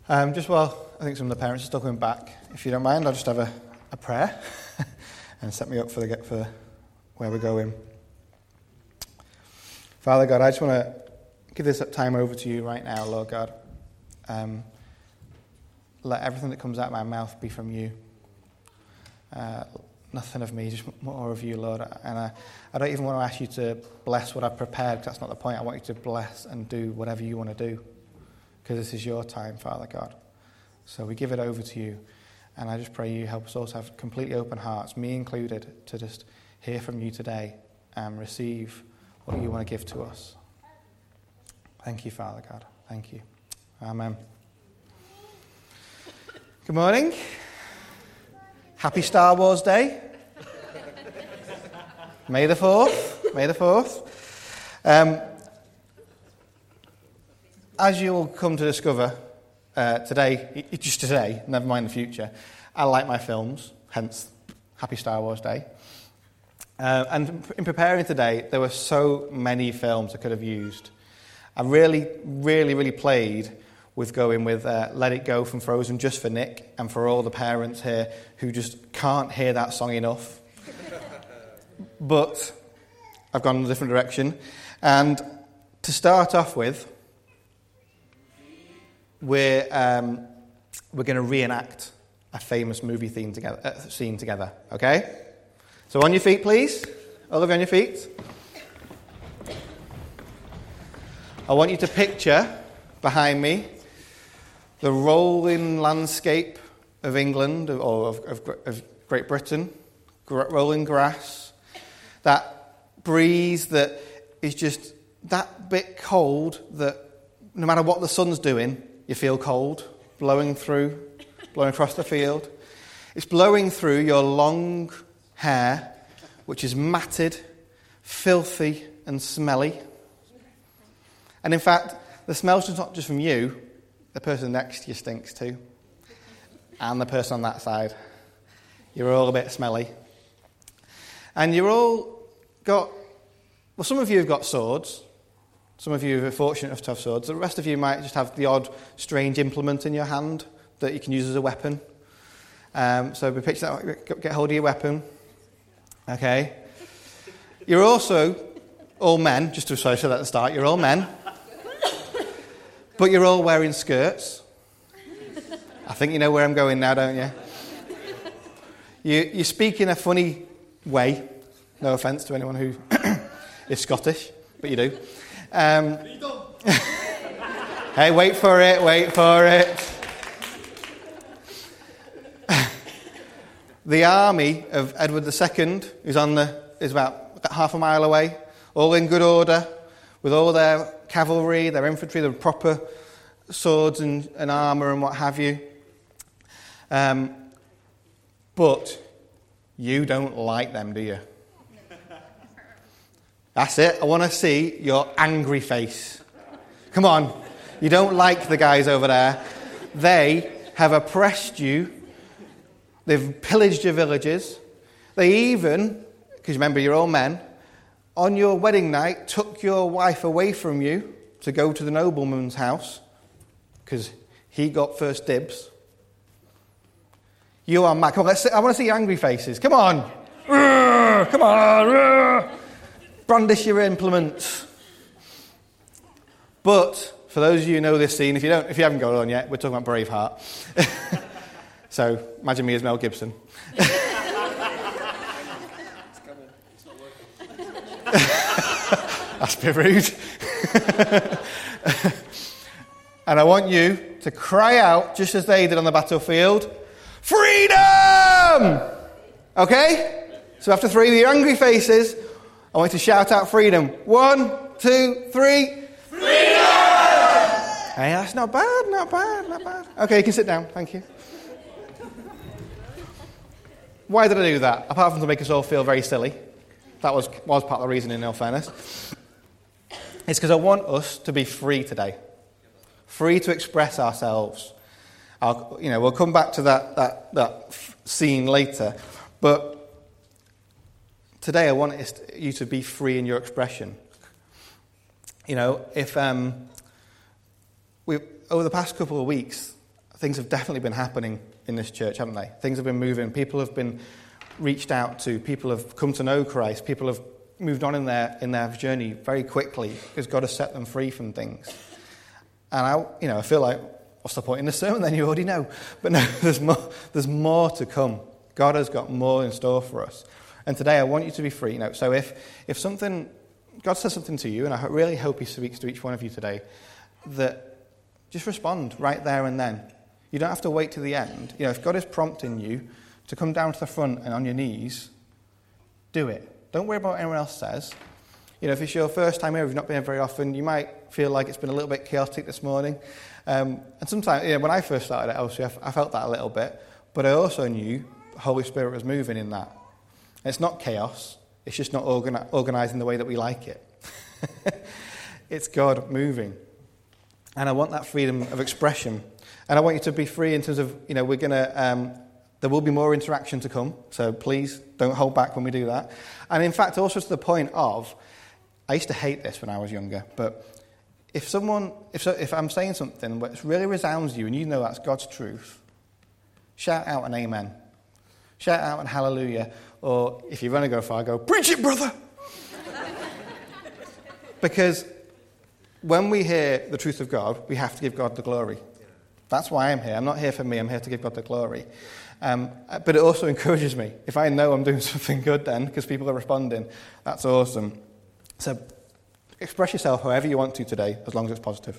Just while I think some of the parents are still coming back, if you don't mind, I'll just have a prayer and set me up for where we're going. Father God, I just want to give this time over to you right now, Lord God. Let everything that comes out of my mouth be from you. Nothing of me, just more of you, Lord. And I don't even want to ask you to bless what I've prepared, because that's not the point. I want you to bless and do whatever you want to do, because this is your time, Father God. So we give it over to you. And I just pray you help us all to have completely open hearts, me included, to just hear from you today and receive what you want to give to us. Thank you, Father God. Thank you. Amen. Good morning. Happy Star Wars Day. May the 4th. May the 4th. As you'll come to discover just today, never mind the future, I like my films, hence Happy Star Wars Day. And in preparing today, there were so many films I could have used. I really played with going with Let It Go from Frozen just for Nick and for all the parents here who just can't hear that song enough. But I've gone in a different direction. And to start off with, we're going to reenact a famous movie scene together, okay? So on your feet, please. All of you on your feet. I want you to picture behind me the rolling landscape of England or of Great Britain, rolling grass, that breeze that is just that bit cold that no matter what the sun's doing, you feel cold, blowing across the field. It's blowing through your long hair, which is matted, filthy and smelly. And in fact, the smell's not just from you, the person next to you stinks too. And the person on that side. You're all a bit smelly. And you're all got, well, some of you have got swords. Some of you are fortunate enough to have swords. The rest of you might just have the odd strange implement in your hand that you can use as a weapon. So picture that, get hold of your weapon. Okay. You're also all men, just to show that at the start, you're all men. But you're all wearing skirts. I think you know where I'm going now, don't you? You speak in a funny way. No offence to anyone who is Scottish, but you do. Hey, wait for it. The army of Edward II is about half a mile away, all in good order, with all their cavalry, their infantry, the proper swords and armour and what have you. But you don't like them, do you? That's it. I want to see your angry face. Come on. You don't like the guys over there. They have oppressed you. They've pillaged your villages. They even, because remember you're all men, on your wedding night took your wife away from you to go to the nobleman's house because he got first dibs. You are mad. Come on, I want to see your angry faces. Come on. Come on. Brandish your implements. But for those of you who know this scene, if you haven't got it on yet, we're talking about Braveheart. So imagine me as Mel Gibson. It's coming. It's not working. That's a bit rude. And I want you to cry out, just as they did on the battlefield, freedom! Okay? So after 3 of your angry faces, I want you to shout out freedom. 1, 2, 3. Freedom! Hey, that's not bad. Okay, you can sit down. Thank you. Why did I do that? Apart from to make us all feel very silly. That was part of the reason, in all fairness. It's because I want us to be free today. Free to express ourselves. We'll come back to that scene later. But today I want you to be free in your expression. If over the past couple of weeks, things have definitely been happening in this church, haven't they? Things have been moving. People have been reached out to. People have come to know Christ. People have moved on in their journey very quickly because God has set them free from things. And I feel like, what's the point in the sermon? Then you already know. But no, there's more to come. God has got more in store for us. And today I want you to be free. So if God says something to you, and I really hope he speaks to each one of you today, that just respond right there and then. You don't have to wait to the end. If God is prompting you to come down to the front and on your knees, do it. Don't worry about what anyone else says. If it's your first time here, if you've not been here very often, you might feel like it's been a little bit chaotic this morning. And sometimes, when I first started at LCF, I felt that a little bit. But I also knew the Holy Spirit was moving in that. And it's not chaos. It's just not organised in the way that we like it. It's God moving. And I want that freedom of expression. And I want you to be free in terms of, we're going to... there will be more interaction to come, so please don't hold back when we do that. And in fact, also to the point of, I used to hate this when I was younger, but if I'm saying something which really resounds you and you know that's God's truth, shout out an amen. Shout out an hallelujah. Or if you're going to go far, go, preach it, brother! Because when we hear the truth of God, we have to give God the glory. That's why I'm here. I'm not here for me. I'm here to give God the glory. But it also encourages me. If I know I'm doing something good then, because people are responding, that's awesome. So express yourself however you want to today, as long as it's positive.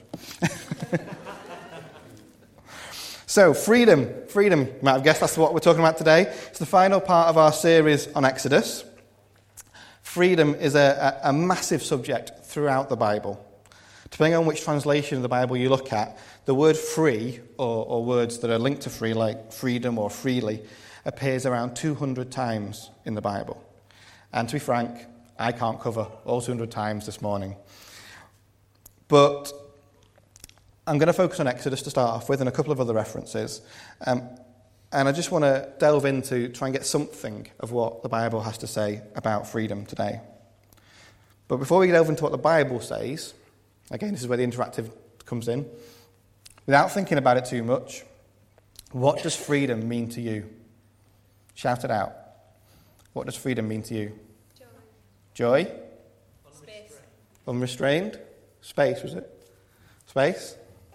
So freedom. You might have guessed that's what we're talking about today. It's the final part of our series on Exodus. Freedom is a massive subject throughout the Bible. Depending on which translation of the Bible you look at, the word free, or words that are linked to free, like freedom or freely, appears around 200 times in the Bible. And to be frank, I can't cover all 200 times this morning. But I'm going to focus on Exodus to start off with and a couple of other references. And I just want to delve into, try and get something of what the Bible has to say about freedom today. But before we delve into what the Bible says, again, this is where the interactive comes in. Without thinking about it too much, what does freedom mean to you? Shout it out. What does freedom mean to you? Joy? Joy? Space. Unrestrained? Space, was it? Space?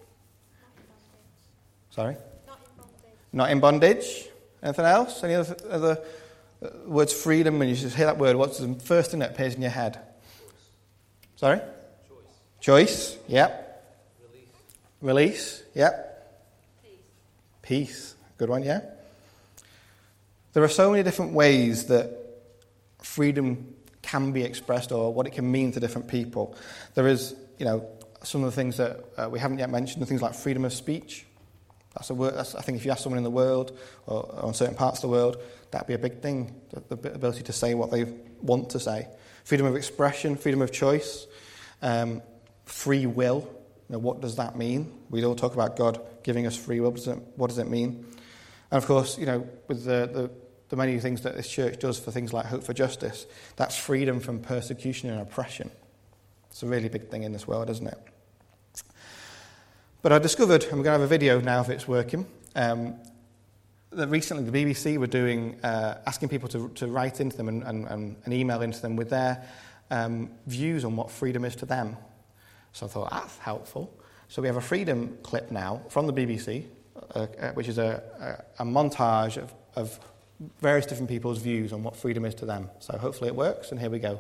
Sorry? Not in bondage. Anything else? Any other words? Freedom, when you just hear that word, what's the first thing that appears in your head? Sorry? Choice, yep. Release, yep. Peace, good one, yeah. There are so many different ways that freedom can be expressed or what it can mean to different people. There is, some of the things that we haven't yet mentioned, things like freedom of speech. That's a word. I think if you ask someone in the world or on certain parts of the world, that'd be a big thing, the ability to say what they want to say. Freedom of expression, freedom of choice. Free will, what does that mean? We all talk about God giving us free will. What does it mean? And of course, with the many things that this church does for things like Hope for Justice, that's freedom from persecution and oppression. It's a really big thing in this world, isn't it? But I discovered, and we're going to have a video now if it's working, that recently the BBC were doing, asking people to write into them and email into them with their views on what freedom is to them. So I thought, that's helpful. So we have a freedom clip now from the BBC, which is a montage of various different people's views on what freedom is to them. So hopefully it works, and here we go.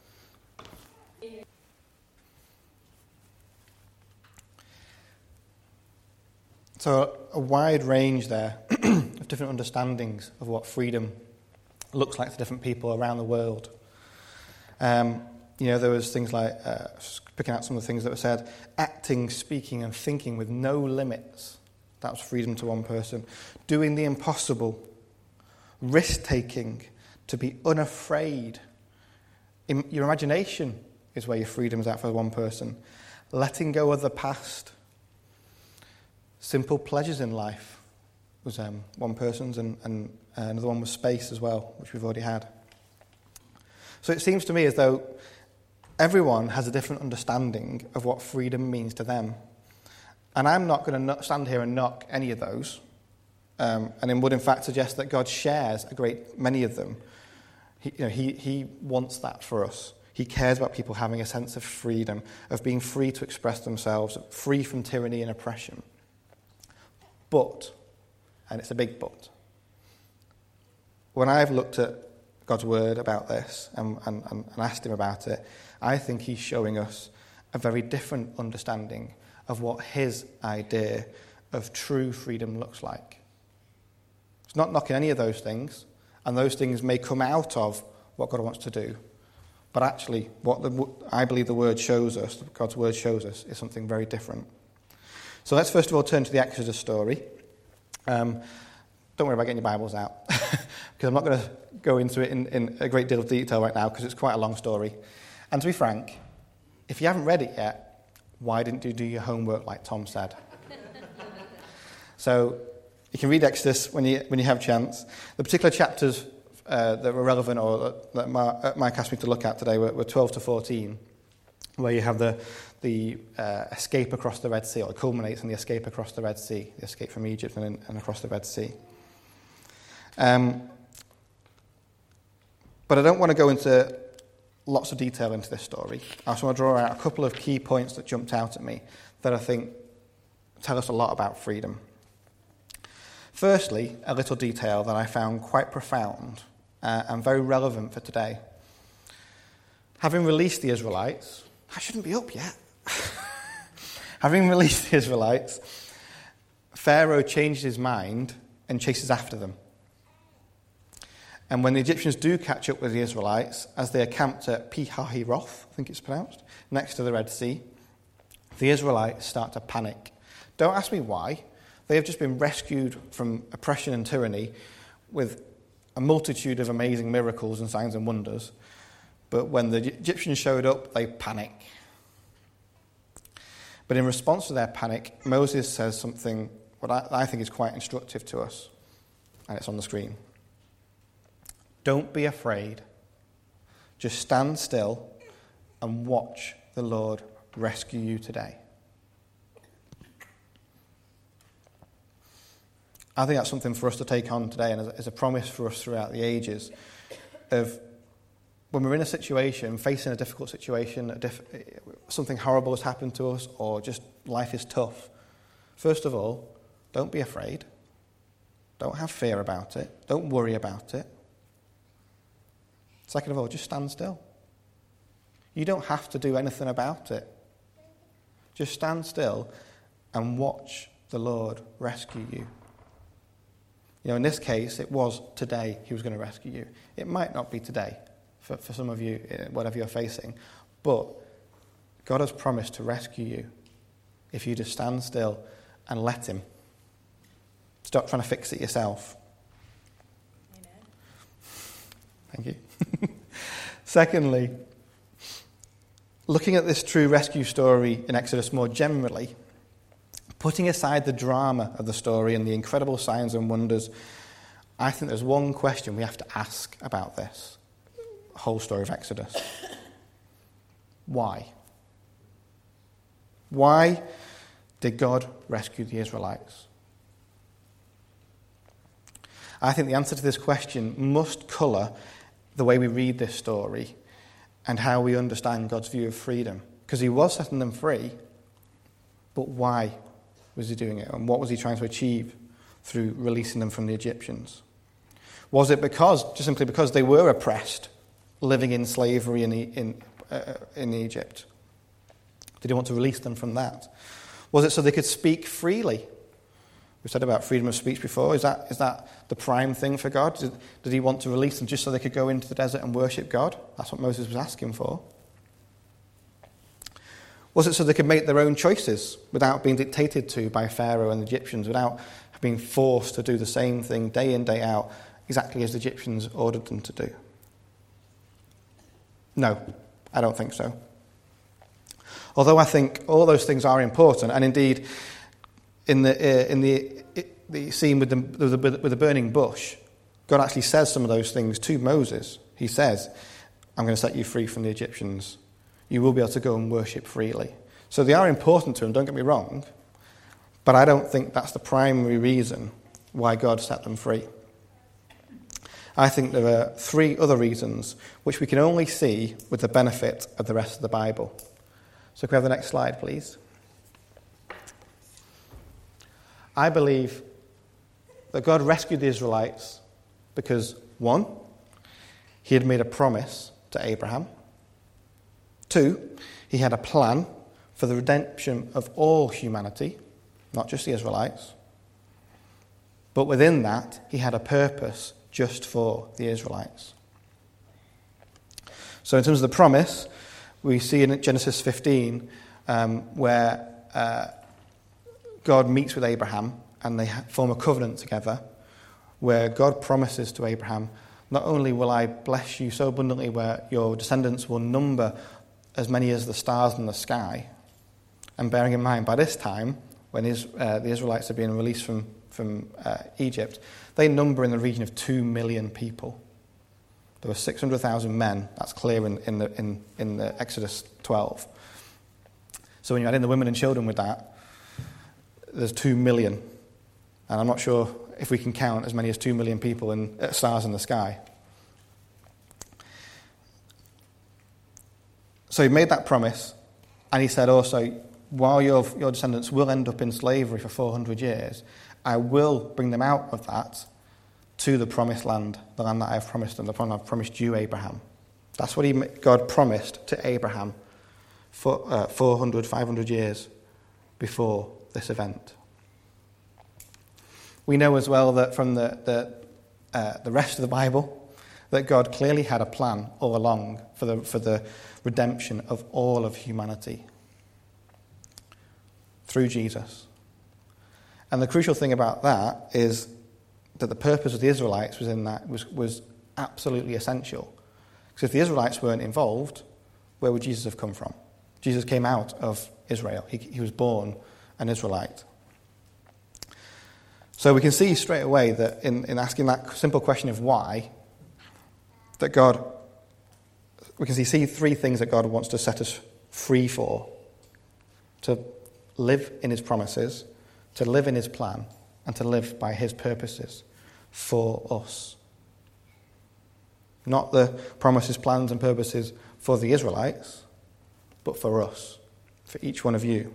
So a wide range there of different understandings of what freedom looks like to different people around the world. There was things like, picking out some of the things that were said, acting, speaking and thinking with no limits. That was freedom to one person. Doing the impossible. Risk-taking. To be unafraid. Your imagination is where your freedom is at for one person. Letting go of the past. Simple pleasures in life was one person's, and another one was space as well, which we've already had. So it seems to me as though everyone has a different understanding of what freedom means to them. And I'm not going to stand here and knock any of those, and it would in fact suggest that God shares a great many of them. He wants that for us. He cares about people having a sense of freedom, of being free to express themselves, free from tyranny and oppression. But, and it's a big but, when I've looked at God's word about this and asked him about it, I think he's showing us a very different understanding of what his idea of true freedom looks like. It's not knocking any of those things, and those things may come out of what God wants to do. But actually, what I believe the word shows us, God's word shows us, is something very different. So let's first of all turn to the Exodus story. Don't worry about getting your Bibles out, because I'm not going to go into it in a great deal of detail right now, because it's quite a long story. And to be frank, if you haven't read it yet, why didn't you do your homework like Tom said? So you can read Exodus when you have a chance. The particular chapters that were relevant or that Mike asked me to look at today were 12 to 14, where you have the escape across the Red Sea, or it culminates in the escape across the Red Sea, the escape from Egypt and across the Red Sea. But I don't want to go into lots of detail into this story. I just want to draw out a couple of key points that jumped out at me that I think tell us a lot about freedom. Firstly, a little detail that I found quite profound and very relevant for today. Having released the Israelites, I shouldn't be up yet. Having released the Israelites, Pharaoh changed his mind and chases after them. And when the Egyptians do catch up with the Israelites, as they are camped at Pi-hahiroth, I think it's pronounced, next to the Red Sea, the Israelites start to panic. Don't ask me why. They have just been rescued from oppression and tyranny with a multitude of amazing miracles and signs and wonders. But when the Egyptians showed up, they panic. But in response to their panic, Moses says something what I think is quite instructive to us. And it's on the screen. Don't be afraid. Just stand still and watch the Lord rescue you today. I think that's something for us to take on today, and as a promise for us throughout the ages of when we're in a situation, facing a difficult situation, something horrible has happened to us, or just life is tough. First of all, don't be afraid. Don't have fear about it. Don't worry about it. Second of all, just stand still. You don't have to do anything about it. Just stand still and watch the Lord rescue you. In this case, it was today he was going to rescue you. It might not be today for some of you, whatever you're facing, but God has promised to rescue you if you just stand still and let him. Stop trying to fix it yourself. Amen. Thank you. Secondly, looking at this true rescue story in Exodus more generally, putting aside the drama of the story and the incredible signs and wonders, I think there's one question we have to ask about this whole story of Exodus. Why? Why did God rescue the Israelites? I think the answer to this question must colour the way we read this story and how we understand God's view of freedom. Because he was setting them free, but why was he doing it? And what was he trying to achieve through releasing them from the Egyptians? Was it just simply because they were oppressed, living in slavery in Egypt? Did he want to release them from that? Was it so they could speak freely? We said about freedom of speech before. Is that the prime thing for God? Did he want to release them just so they could go into the desert and worship God? That's what Moses was asking for. Was it so they could make their own choices without being dictated to by Pharaoh and the Egyptians, without being forced to do the same thing day in, day out, exactly as the Egyptians ordered them to do? No, I don't think so. Although I think all those things are important, and indeed, in the scene with the burning bush, God actually says some of those things to Moses. He says, I'm going to set you free from the Egyptians. You will be able to go and worship freely. So they are important to him, don't get me wrong. But I don't think that's the primary reason why God set them free. I think there are three other reasons which we can only see with the benefit of the rest of the Bible. So can we have the next slide, please? I believe that God rescued the Israelites because, one, he had made a promise to Abraham. Two, he had a plan for the redemption of all humanity, not just the Israelites. But within that, he had a purpose just for the Israelites. So in terms of the promise, we see in Genesis 15 where God meets with Abraham and they form a covenant together where God promises to Abraham, not only will I bless you so abundantly where your descendants will number as many as the stars in the sky, and bearing in mind by this time, when the Israelites are being released from Egypt, they number in the region of 2 million people. There were 600,000 men. That's clear in the Exodus 12. So when you add in the women and children with that, there's 2 million. And I'm not sure if we can count as many as 2 million people in stars in the sky. So he made that promise, and he said also, while your descendants will end up in slavery for 400 years, I will bring them out of that to the promised land, the land that I have promised them, the land I've promised you, Abraham. That's what God promised to Abraham for 400, 500 years before this event. We know as well that from the rest of the Bible that God clearly had a plan all along for the redemption of all of humanity through Jesus. And the crucial thing about that is that the purpose of the Israelites was absolutely essential. Because if the Israelites weren't involved, where would Jesus have come from? Jesus came out of Israel. He was born an Israelite. So we can see straight away that in asking that simple question of why, that we can see three things that God wants to set us free for: to live in his promises, to live in his plan, and to live by his purposes for us. Not the promises, plans, and purposes for the Israelites, but for us, for each one of you.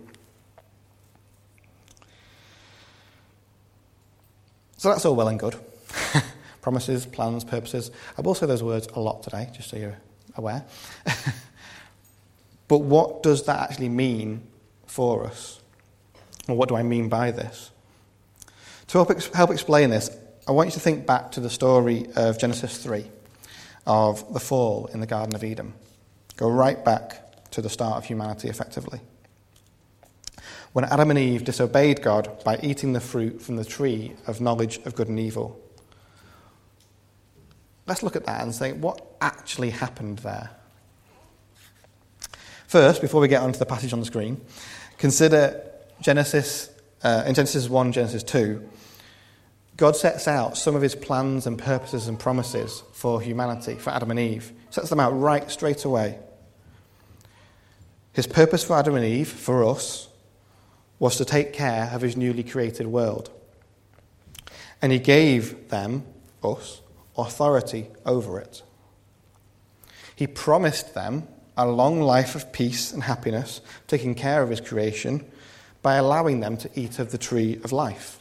So that's all well and good. Promises, plans, purposes. I will say those words a lot today, just so you're aware. But what does that actually mean for us? Or what do I mean by this? To help explain this, I want you to think back to the story of Genesis 3, of the fall in the Garden of Eden. Go right back to the start of humanity, effectively. When Adam and Eve disobeyed God by eating the fruit from the tree of knowledge of good and evil. Let's look at that and say, what actually happened there? First, before we get onto the passage on the screen, consider Genesis, in Genesis 1, Genesis 2, God sets out some of his plans and purposes and promises for humanity, for Adam and Eve. He sets them out right straight away. His purpose for Adam and Eve, for us, was to take care of his newly created world. And he gave them, us, authority over it. He promised them a long life of peace and happiness, taking care of his creation, by allowing them to eat of the tree of life.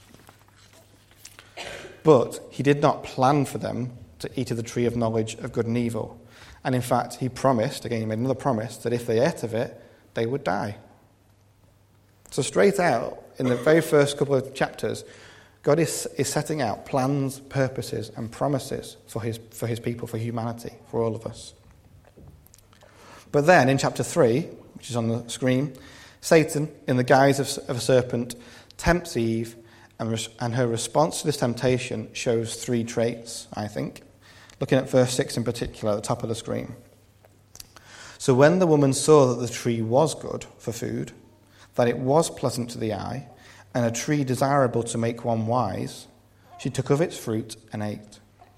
But he did not plan for them to eat of the tree of knowledge of good and evil. And in fact, he promised, again, he made another promise, that if they ate of it, they would die. So straight out, in the very first couple of chapters, God is setting out plans, purposes, and promises for his people, for humanity, for all of us. But then, in chapter 3, which is on the screen, Satan, in the guise of a serpent, tempts Eve, and her response to this temptation shows three traits, I think. Looking at verse 6 in particular, at the top of the screen. So when the woman saw that the tree was good for food, that it was pleasant to the eye, and a tree desirable to make one wise, she took of its fruit and ate.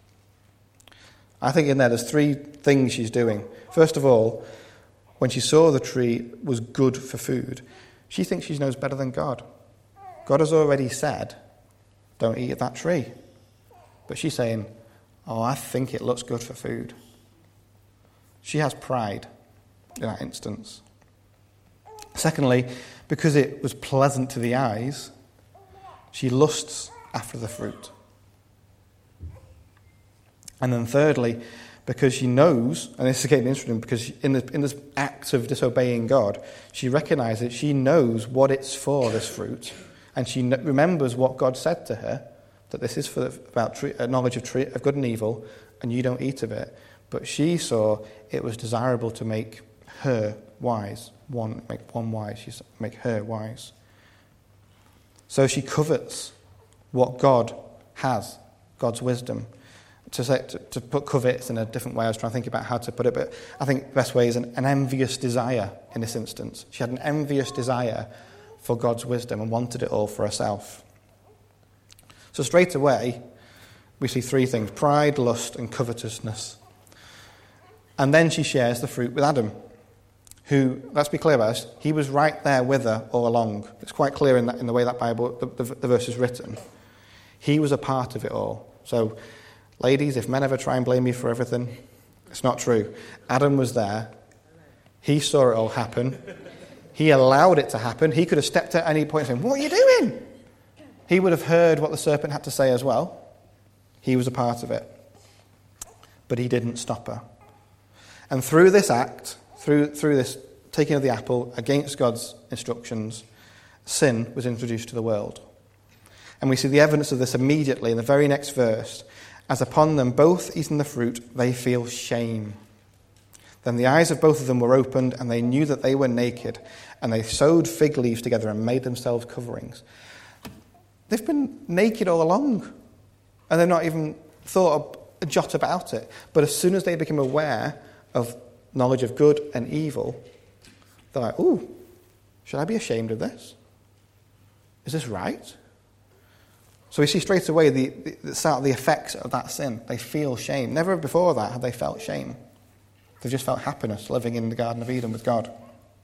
I think in there's three things she's doing. First of all, when she saw the tree was good for food, she thinks she knows better than God. God has already said, don't eat of that tree. But she's saying, oh, I think it looks good for food. She has pride in that instance. Secondly, because it was pleasant to the eyes, she lusts after the fruit. And then thirdly, because she knows, and this is getting interesting, because in this act of disobeying God, she recognizes, she knows what it's for, this fruit, and she remembers what God said to her, that this is about knowledge of good and evil, and you don't eat of it. But she saw it was desirable to make her wise, make one wise, make her wise. So she covets what God has, God's wisdom. To put covets in a different way, I was trying to think about how to put it, but I think the best way is an envious desire in this instance. She had an envious desire for God's wisdom and wanted it all for herself. So straight away, we see three things: pride, lust, and covetousness. And then she shares the fruit with Adam, who, let's be clear about this, he was right there with her all along. It's quite clear in the way that Bible, the verse is written. He was a part of it all. So, ladies, if men ever try and blame you for everything, it's not true. Adam was there. He saw it all happen. He allowed it to happen. He could have stepped at any point and said, "What are you doing?" He would have heard what the serpent had to say as well. He was a part of it. But he didn't stop her. And through this act, through this taking of the apple against God's instructions, sin was introduced to the world. And we see the evidence of this immediately in the very next verse. As upon them both eating the fruit, they feel shame. Then the eyes of both of them were opened, and they knew that they were naked, and they sewed fig leaves together and made themselves coverings. They've been naked all along, and they've not even thought a jot about it. But as soon as they become aware of knowledge of good and evil, they're like, "Ooh, should I be ashamed of this? Is this right?" So we see straight away the effects of that sin. They feel shame. Never before that had they felt shame. They've just felt happiness living in the Garden of Eden with God.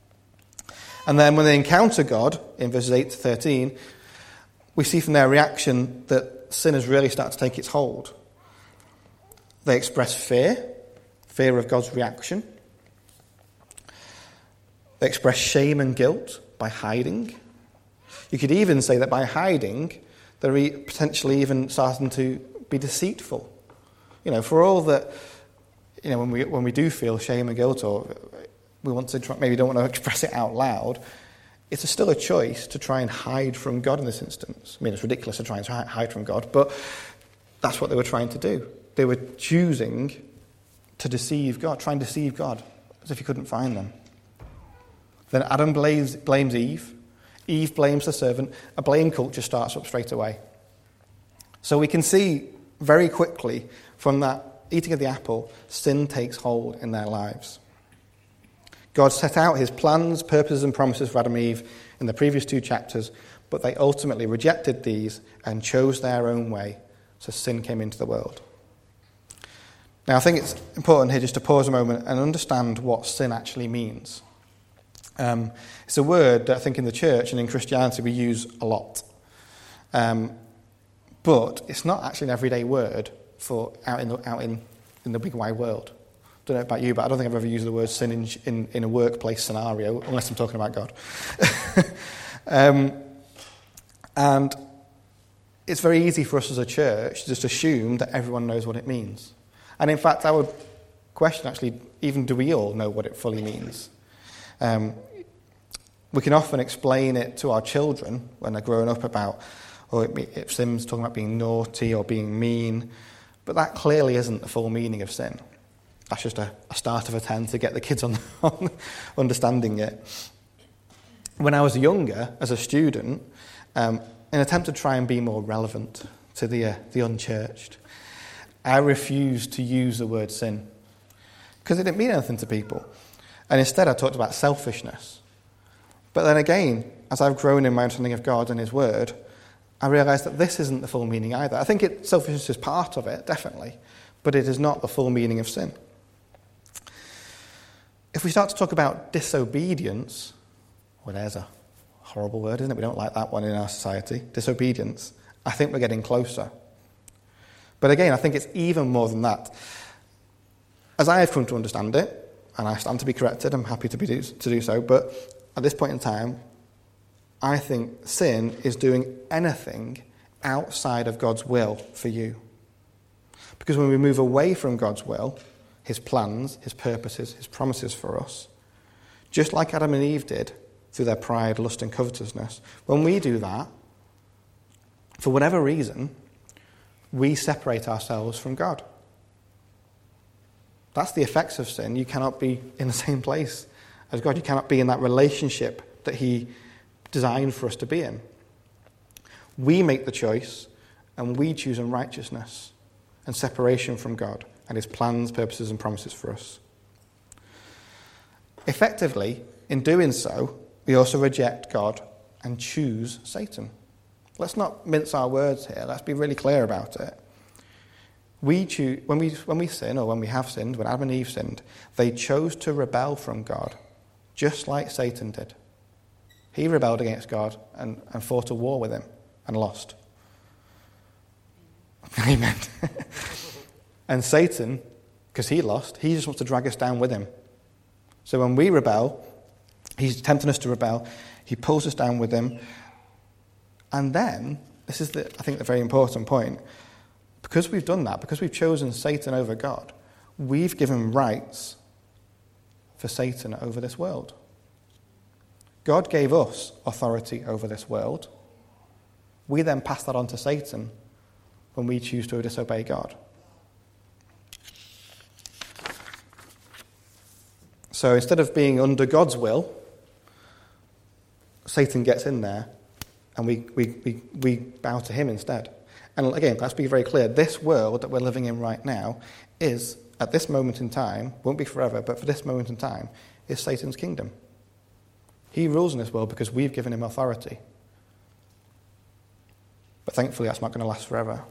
And then when they encounter God, in verses 8 to 13, we see from their reaction that sin has really started to take its hold. They express fear of God's reaction. They express shame and guilt by hiding. You could even say that by hiding, they're potentially even starting to be deceitful. For all that, when we do feel shame and guilt, or we want to maybe don't want to express it out loud, it's still a choice to try and hide from God in this instance. I mean, it's ridiculous to try and hide from God, but that's what they were trying to do. They were choosing to deceive God, try and deceive God, as if he couldn't find them. Then Adam blames Eve. Eve blames the servant. A blame culture starts up straight away. So we can see very quickly from that eating of the apple, sin takes hold in their lives. God set out his plans, purposes, and promises for Adam and Eve in the previous 2 chapters, but they ultimately rejected these and chose their own way, so sin came into the world. Now, I think it's important here just to pause a moment and understand what sin actually means. It's a word that I think in the church and in Christianity we use a lot. But it's not actually an everyday word for out in the big wide world. I don't know about you, but I don't think I've ever used the word sin in a workplace scenario, unless I'm talking about God. And it's very easy for us as a church to just assume that everyone knows what it means. And in fact, I would question actually, even do we all know what it fully means? We can often explain it to our children when they're growing up about, if sin's talking about being naughty or being mean, but that clearly isn't the full meaning of sin. That's just a start of a 10 to get the kids on understanding it. When I was younger, as a student, in an attempt to try and be more relevant to the unchurched, I refused to use the word sin because it didn't mean anything to people. And instead I talked about selfishness. But then again, as I've grown in my understanding of God and his word, I realised that this isn't the full meaning either. I think selfishness is part of it, definitely, but it is not the full meaning of sin. If we start to talk about disobedience, well, there's a Horrible word, isn't it? We don't like that one in our society. Disobedience. I think we're getting closer. But again, I think it's even more than that. As I have come to understand it, and I stand to be corrected, I'm happy to do so, but at this point in time, I think sin is doing anything outside of God's will for you. Because when we move away from God's will, his plans, his purposes, his promises for us, just like Adam and Eve did through their pride, lust and covetousness, when we do that, for whatever reason, we separate ourselves from God. That's the effects of sin. You cannot be in the same place as God. You cannot be in that relationship that he designed for us to be in. We make the choice, and we choose unrighteousness and separation from God and his plans, purposes, and promises for us. Effectively, in doing so, we also reject God and choose Satan. Let's not mince our words here. Let's be really clear about it. We choose, when we sin, or when we have sinned, when Adam and Eve sinned, they chose to rebel from God, just like Satan did. He rebelled against God and fought a war with him and lost. Amen. And Satan, because he lost, he just wants to drag us down with him. So when we rebel, he's tempting us to rebel. He pulls us down with him. And then, this is, I think, the very important point. Because we've done that, because we've chosen Satan over God, we've given rights for Satan over this world. God gave us authority over this world. We then pass that on to Satan when we choose to disobey God. So instead of being under God's will, Satan gets in there and we bow to him instead. And again, let's be very clear, this world that we're living in right now is, at this moment in time, won't be forever, but for this moment in time, is Satan's kingdom. He rules in this world because we've given him authority. But thankfully, that's not going to last forever.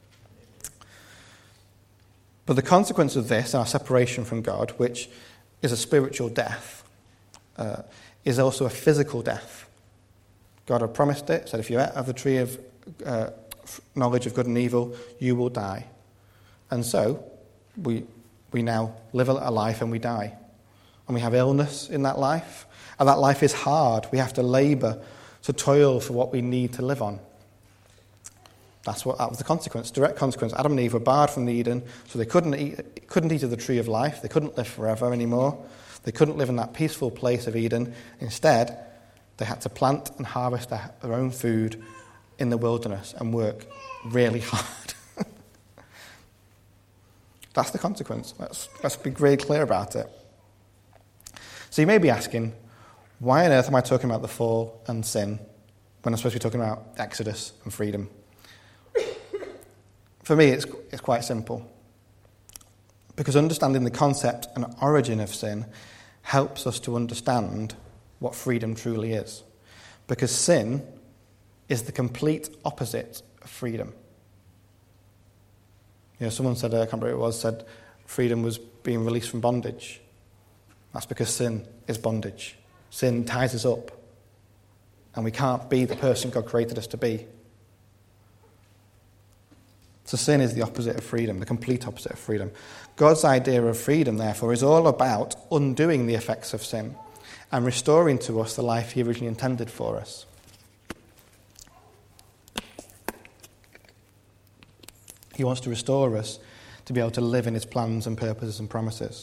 But the consequence of this, our separation from God, which is a spiritual death, is also a physical death. God had promised it, said if you eat of the tree of knowledge of good and evil, you will die. And so, we now live a life and we die. And we have illness in that life. And that life is hard. We have to labour, to toil for what we need to live on. That was the consequence, direct consequence. Adam and Eve were barred from the Eden, so they couldn't eat of the tree of life. They couldn't live forever anymore. They couldn't live in that peaceful place of Eden. Instead, they had to plant and harvest their own food in the wilderness and work really hard. That's the consequence. Let's be really clear about it. So you may be asking, why on earth am I talking about the fall and sin when I'm supposed to be talking about Exodus and freedom? For me, it's quite simple. Because understanding the concept and origin of sin helps us to understand what freedom truly is. Because sin is the complete opposite of freedom. You know, someone said, I can't remember who it was, said freedom was being released from bondage. That's because sin is bondage. Sin ties us up. And we can't be the person God created us to be. So sin is the opposite of freedom, the complete opposite of freedom. God's idea of freedom, therefore, is all about undoing the effects of sin and restoring to us the life he originally intended for us. He wants to restore us to be able to live in his plans and purposes and promises.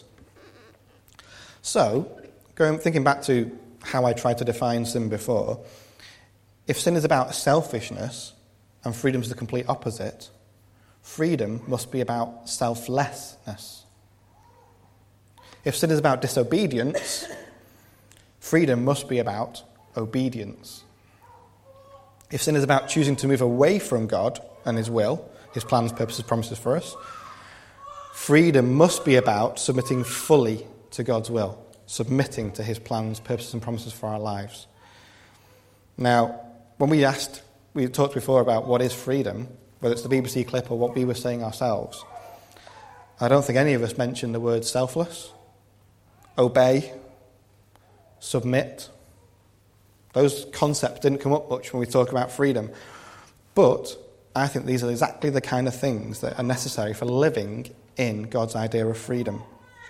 So, thinking back to how I tried to define sin before, if sin is about selfishness and freedom is the complete opposite, freedom must be about selflessness. If sin is about disobedience, freedom must be about obedience. If sin is about choosing to move away from God and his will, his plans, purposes, promises for us, freedom must be about submitting fully to God's will, submitting to his plans, purposes, and promises for our lives. Now, when we talked before about what is freedom, whether it's the BBC clip or what we were saying ourselves, I don't think any of us mentioned the word selfless, obey, submit. Those concepts didn't come up much when we talk about freedom. But I think these are exactly the kind of things that are necessary for living in God's idea of freedom.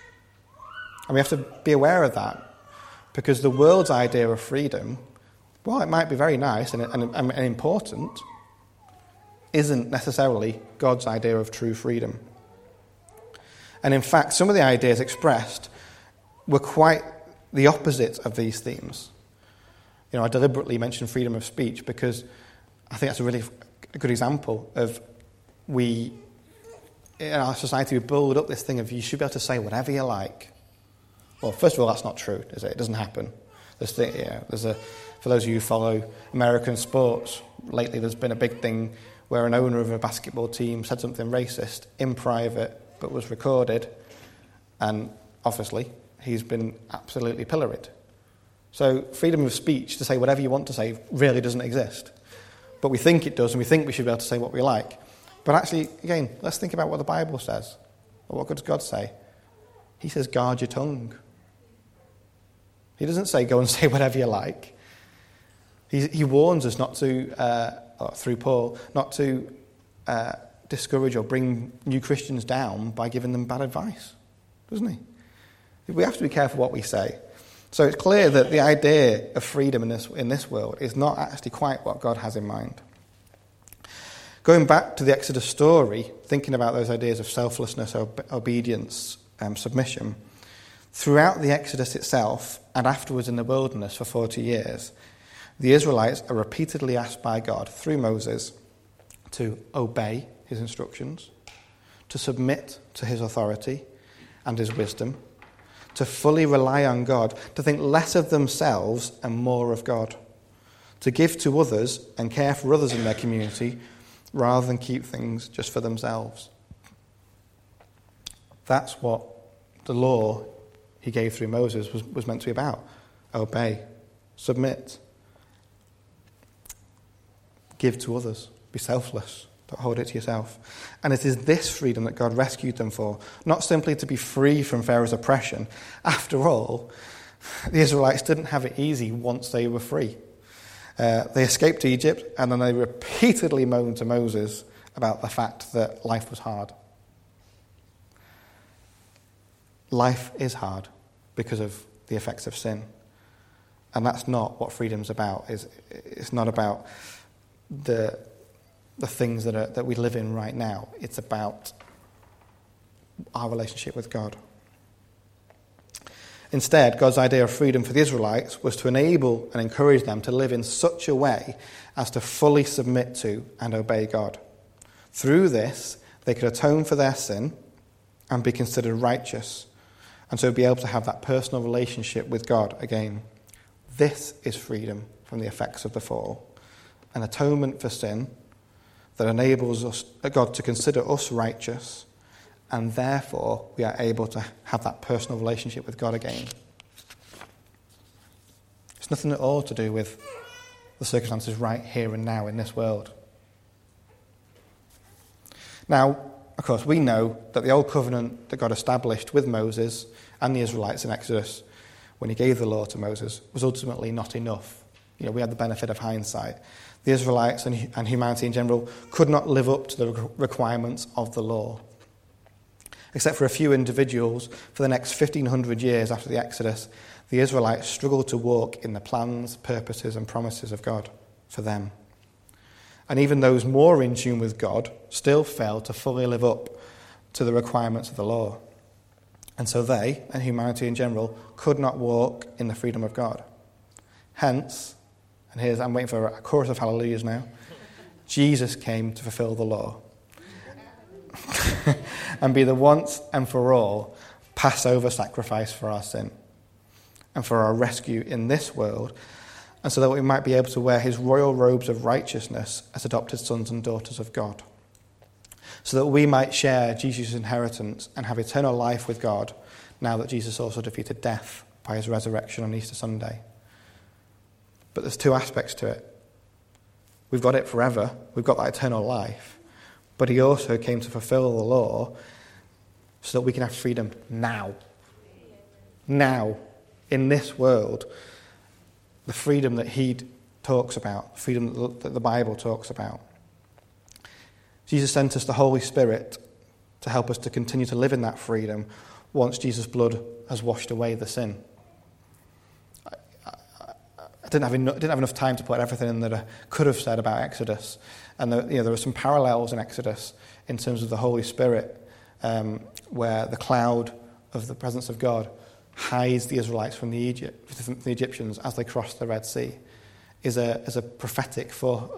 And we have to be aware of that, because the world's idea of freedom, while it might be very nice and important, isn't necessarily God's idea of true freedom. And in fact, some of the ideas expressed were quite the opposite of these themes. You know, I deliberately mentioned freedom of speech because I think that's a really good example of in our society, we build up this thing of you should be able to say whatever you like. Well, first of all, that's not true, is it? It doesn't happen. For those of you who follow American sports, lately there's been a big thing where an owner of a basketball team said something racist in private, but was recorded, and obviously he's been absolutely pilloried. So freedom of speech to say whatever you want to say really doesn't exist. But we think it does, and we think we should be able to say what we like. But actually, again, let's think about what the Bible says. Or what does God say? He says, guard your tongue. He doesn't say, go and say whatever you like. He warns us not to, through Paul, not to discourage or bring new Christians down by giving them bad advice, doesn't he? We have to be careful what we say. So it's clear that the idea of freedom in this world is not actually quite what God has in mind. Going back to the Exodus story, thinking about those ideas of selflessness, obedience, submission, throughout the Exodus itself and afterwards in the wilderness for 40 years, the Israelites are repeatedly asked by God through Moses to obey his instructions, to submit to his authority and his wisdom, to fully rely on God, to think less of themselves and more of God, to give to others and care for others in their community rather than keep things just for themselves. That's what the law he gave through Moses was meant to be about. Obey, submit, give to others, be selfless. Don't hold it to yourself. And it is this freedom that God rescued them for, not simply to be free from Pharaoh's oppression. After all, the Israelites didn't have it easy once they were free. They escaped Egypt, and then they repeatedly moaned to Moses about the fact that life was hard. Life is hard because of the effects of sin. And that's not what freedom's about. It's not about the things that we live in right now. It's about our relationship with God. Instead, God's idea of freedom for the Israelites was to enable and encourage them to live in such a way as to fully submit to and obey God. Through this, they could atone for their sin and be considered righteous, and so be able to have that personal relationship with God again. This is freedom from the effects of the fall, an atonement for sin that enables God to consider us righteous, and therefore we are able to have that personal relationship with God again. It's nothing at all to do with the circumstances right here and now in this world. Now, of course, we know that the old covenant that God established with Moses and the Israelites in Exodus, when he gave the law to Moses, was ultimately not enough. We had the benefit of hindsight. The Israelites and humanity in general could not live up to the requirements of the law. Except for a few individuals, for the next 1,500 years after the Exodus, the Israelites struggled to walk in the plans, purposes, and promises of God for them. And even those more in tune with God still failed to fully live up to the requirements of the law. And so they, and humanity in general, could not walk in the freedom of God. Hence, and I'm waiting for a chorus of hallelujahs now, Jesus came to fulfill the law and be the once and for all Passover sacrifice for our sin and for our rescue in this world, and so that we might be able to wear his royal robes of righteousness as adopted sons and daughters of God, so that we might share Jesus' inheritance and have eternal life with God now that Jesus also defeated death by his resurrection on Easter Sunday. But there's two aspects to it. We've got it forever. We've got that eternal life. But he also came to fulfill the law so that we can have freedom now. Now, in this world. the freedom that he talks about, freedom that the Bible talks about. Jesus sent us the Holy Spirit to help us to continue to live in that freedom once Jesus' blood has washed away the sin. I didn't have enough time to put everything in that I could have said about Exodus. And there were some parallels in Exodus in terms of the Holy Spirit, where the cloud of the presence of God hides the Israelites from the Egyptians as they cross the Red Sea, is a prophetic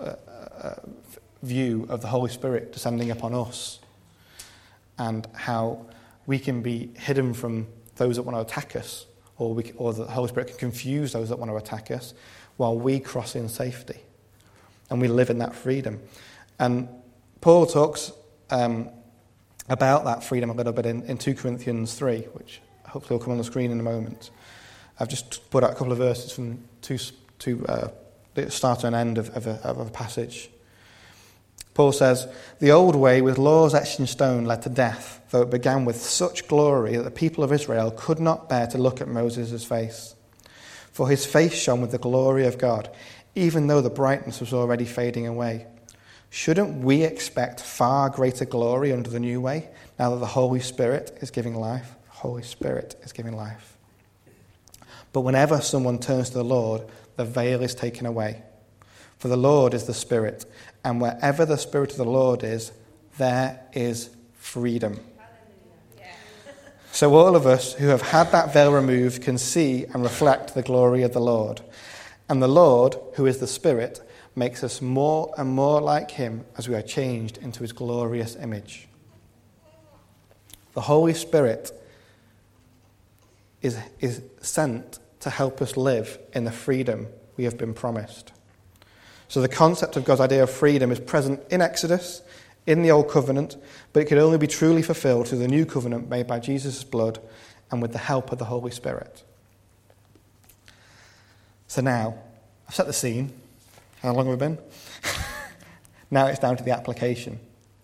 view of the Holy Spirit descending upon us, and how we can be hidden from those that want to attack us, or the Holy Spirit can confuse those that want to attack us, while we cross in safety, and we live in that freedom. And Paul talks about that freedom a little bit in 2 Corinthians 3, which hopefully will come on the screen in a moment. I've just put out a couple of verses from the start and end of a passage. Paul says, "The old way with laws etched in stone led to death, though it began with such glory that the people of Israel could not bear to look at Moses' face. For his face shone with the glory of God, even though the brightness was already fading away. Shouldn't we expect far greater glory under the new way, now that the Holy Spirit is giving life?" Holy Spirit is giving life. "But whenever someone turns to the Lord, the veil is taken away. For the Lord is the Spirit, and wherever the Spirit of the Lord is, there is freedom." So all of us who have had that veil removed can see and reflect the glory of the Lord. And the Lord, who is the Spirit, makes us more and more like him as we are changed into his glorious image. The Holy Spirit is sent to help us live in the freedom we have been promised. So the concept of God's idea of freedom is present in Exodus, in the Old Covenant, but it can only be truly fulfilled through the new covenant made by Jesus' blood and with the help of the Holy Spirit. So now, I've set the scene. How long have we been? Now it's down to the application.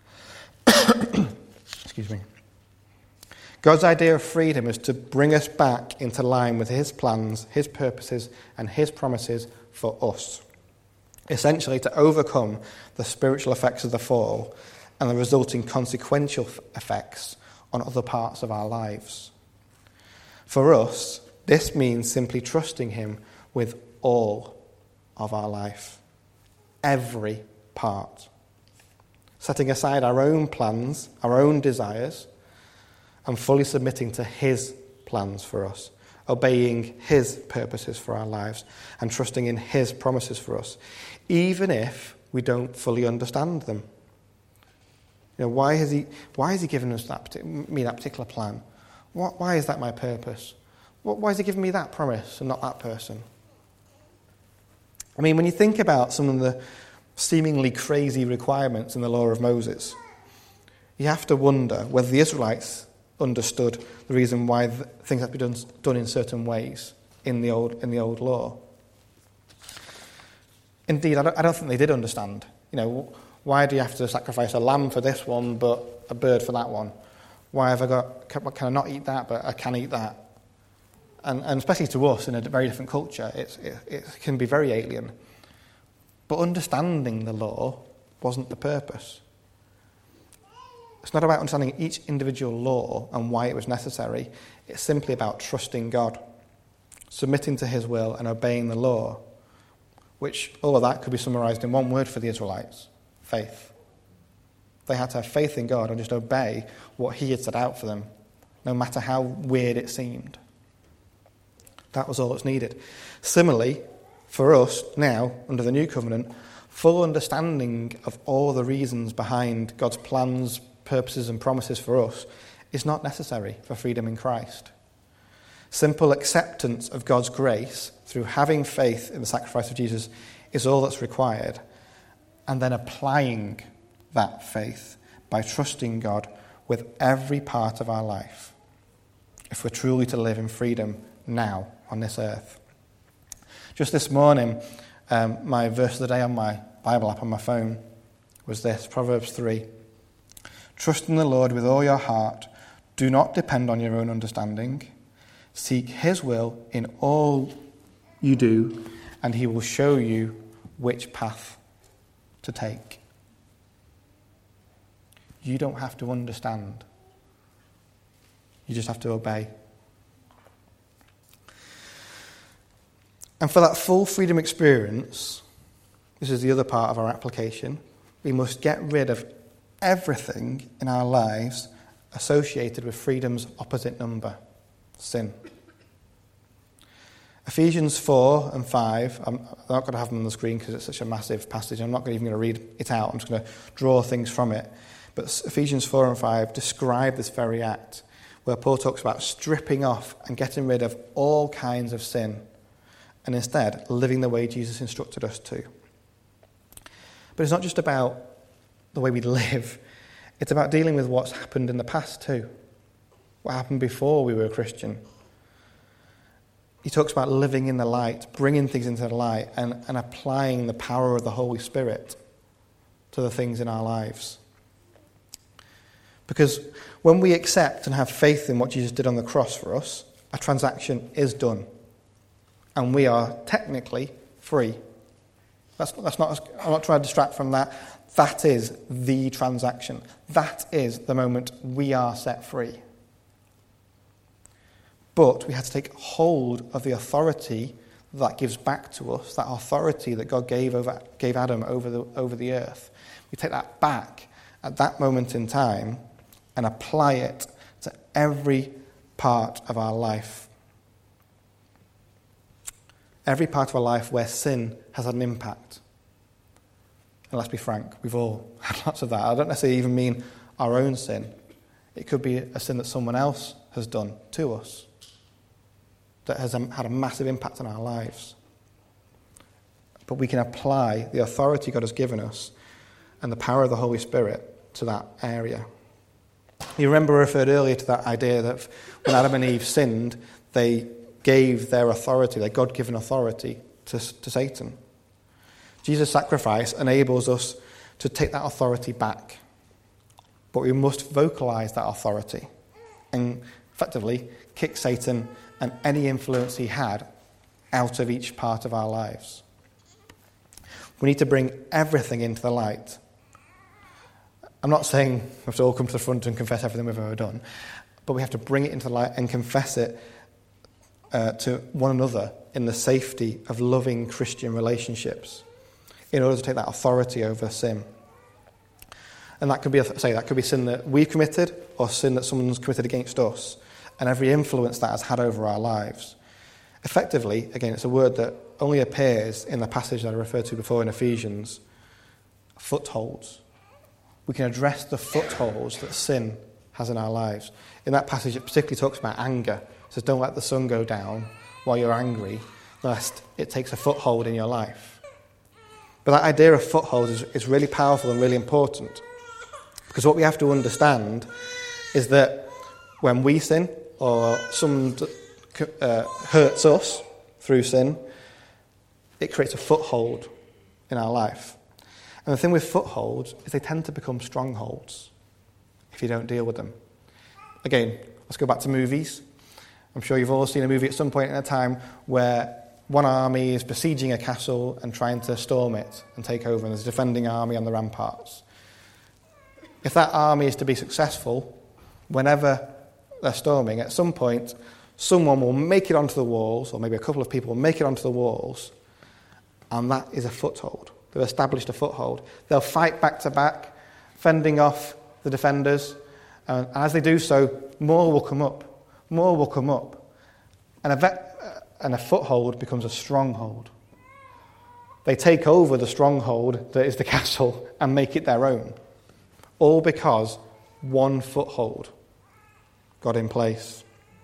Excuse me. God's idea of freedom is to bring us back into line with his plans, his purposes, and his promises for us. Essentially, to overcome the spiritual effects of the fall and the resulting consequential effects on other parts of our lives. For us, this means simply trusting him with all of our life. Every part. Setting aside our own plans, our own desires, and fully submitting to his plans for us, obeying his purposes for our lives, and trusting in his promises for us, even if we don't fully understand them. Why has he given us that particular plan? Why is that my purpose? Why has he given me that promise and not that person? I mean, when you think about some of the seemingly crazy requirements in the law of Moses, you have to wonder whether the Israelites understood the reason why things have to be done in certain ways in the old law. Indeed, I don't think they did understand. Why do you have to sacrifice a lamb for this one, but a bird for that one? Why have can I not eat that, but I can eat that? And especially to us in a very different culture, it can be very alien. But understanding the law wasn't the purpose. It's not about understanding each individual law and why it was necessary. It's simply about trusting God, submitting to his will and obeying the law, which all of that could be summarized in one word for the Israelites: faith. They had to have faith in God and just obey what he had set out for them, no matter how weird it seemed. That was all that's needed. Similarly, for us now, under the new covenant, full understanding of all the reasons behind God's plans, purposes and promises for us is not necessary for freedom in Christ. Simple acceptance of God's grace through having faith in the sacrifice of Jesus is all that's required, and then applying that faith by trusting God with every part of our life, if we're truly to live in freedom now on this earth. Just this morning, my verse of the day on my Bible app on my phone was this, Proverbs 3. "Trust in the Lord with all your heart. Do not depend on your own understanding. Seek his will in all you do, and he will show you which path to take. You don't have to understand. You just have to obey. And for that full freedom experience, this is the other part of our application, we must get rid of everything in our lives associated with freedom's opposite number, sin. Ephesians 4 and 5, I'm not going to have them on the screen because it's such a massive passage. I'm not even going to read it out. I'm just going to draw things from it. But Ephesians 4 and 5 describe this very act where Paul talks about stripping off and getting rid of all kinds of sin and instead living the way Jesus instructed us to. But it's not just about the way we live. It's about dealing with what's happened in the past too. What happened before we were a Christian. He talks about living in the light, bringing things into the light, and applying the power of the Holy Spirit to the things in our lives. Because when we accept and have faith in what Jesus did on the cross for us, a transaction is done. And we are technically free. That's not. I'm not trying to distract from that. That is the transaction. That is the moment we are set free. But we have to take hold of the authority that gives back to us, that authority that God gave Adam over the earth. We take that back at that moment in time and apply it to every part of our life. Every part of our life where sin has had an impact. And let's be frank, we've all had lots of that. I don't necessarily even mean our own sin. It could be a sin that someone else has done to us that has had a massive impact on our lives. But we can apply the authority God has given us and the power of the Holy Spirit to that area. You remember I referred earlier to that idea that when Adam and Eve sinned, they gave their authority, their God-given authority, to Satan. Jesus' sacrifice enables us to take that authority back. But we must vocalize that authority and effectively kick Satan and any influence he had out of each part of our lives. We need to bring everything into the light. I'm not saying we have to all come to the front and confess everything we've ever done, but we have to bring it into the light and confess it to one another in the safety of loving Christian relationships in order to take that authority over sin. And that could be, that could be sin that we've committed or sin that someone's committed against us, and every influence that has had over our lives. Effectively, again, it's a word that only appears in the passage that I referred to before in Ephesians, footholds. We can address the footholds that sin has in our lives. In that passage, it particularly talks about anger. It says, don't let the sun go down while you're angry, lest it takes a foothold in your life. But that idea of footholds is really powerful and really important. Because what we have to understand is that when we sin, or someone hurts us through sin, it creates a foothold in our life. And the thing with footholds is they tend to become strongholds if you don't deal with them. Again, let's go back to movies. I'm sure you've all seen a movie at some point in a time where one army is besieging a castle and trying to storm it and take over, and there's a defending army on the ramparts. If that army is to be successful, whenever they're storming, at some point, someone will make it onto the walls, or maybe a couple of people will make it onto the walls, and that is a foothold. They've established a foothold. They'll fight back to back, fending off the defenders, and as they do so, more will come up. More will come up. And a foothold becomes a stronghold. They take over the stronghold that is the castle and make it their own. All because one foothold got in place.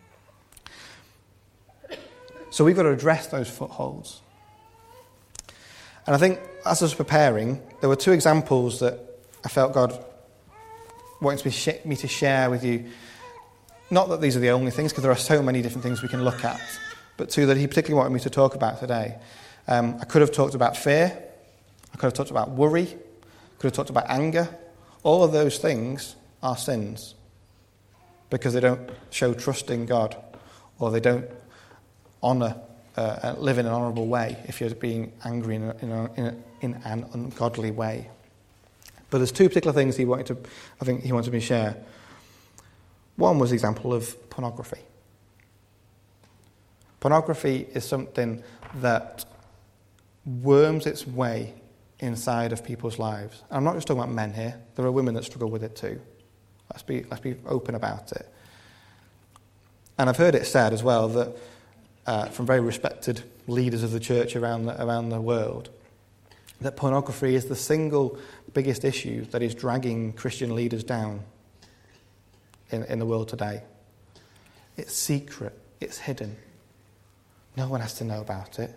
So we've got to address those footholds. And I think as I was preparing, there were two examples that I felt God wanted me to share with you. Not that these are the only things, because there are so many different things we can look at, but two that he particularly wanted me to talk about today. I could have talked about fear. I could have talked about worry. I could have talked about anger. All of those things are sins because they don't show trust in God, or they don't honour live in an honourable way if you're being angry in an ungodly way. But there's two particular things he wanted me to share. One was the example of pornography. Pornography is something that worms its way inside of people's lives. And I'm not just talking about men here. There are women that struggle with it too. Let's be open about it. And I've heard it said as well that from very respected leaders of the church around the world, that pornography is the single biggest issue that is dragging Christian leaders down in the world today. It's secret. It's hidden. No one has to know about it.